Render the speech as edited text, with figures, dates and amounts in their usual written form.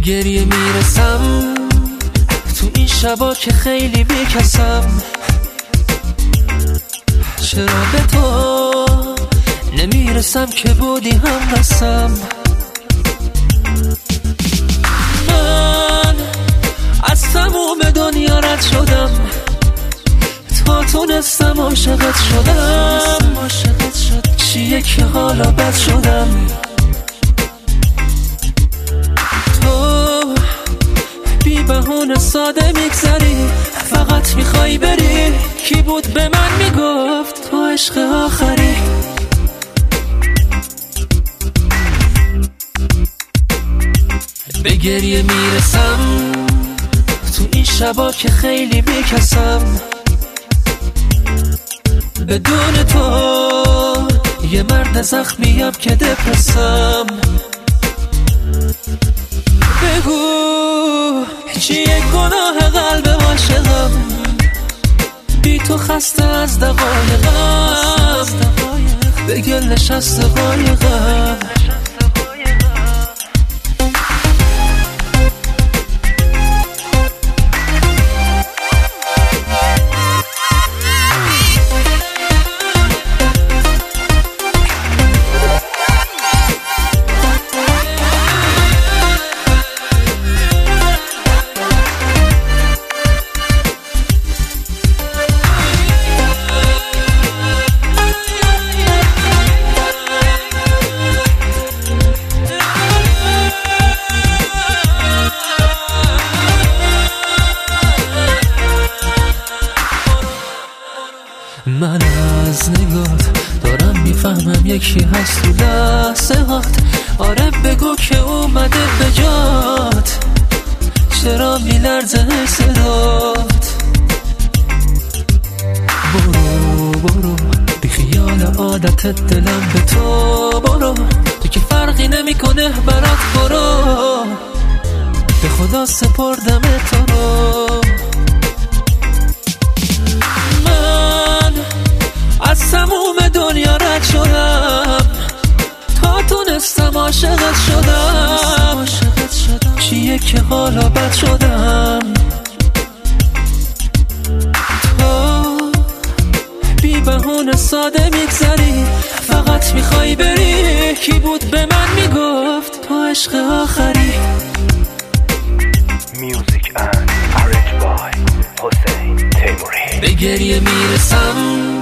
گریه میرسم تو این شبا که خیلی بیکسم. چرا به تو نمیرسم که بودی هم قسم. من از تموم دنیا رد شدم تا تونستم عاشقت شدم. چیه که حالا بد شدم. تو بی بهونه ساده میگذری، فقط میخوای بری. کی بود به من میگفت تو عشق آخری؟ به گریه میرسم تو این شبا که خیلی بیکسم. بدون تو یه مرد زخمیم که دپرسم. بگو چیه گناه قلب عاشقم؟ بی تو خسته از دقایقم، به گل نشسته قایقم. من از نگات دارم میفهمم یکی هست تو لحظه هات. آره بگو که اومده به جات، چرا میلرزه صدات؟ برو بی خیال عادتت دلم به تو برو. تو که فرقی نمیکنه برات برو. به خدا سپردم تو رو. از تموم دنیا رد شدم تا تونستم عاشقت شدم. چیه که حالا بد شدم؟ تو بی بهونه ساده میگذری، فقط میخوای بری. کی بود به من میگفت تو عشق آخری؟ Music and arranged by Hossein Teimouri. به گریه میرسم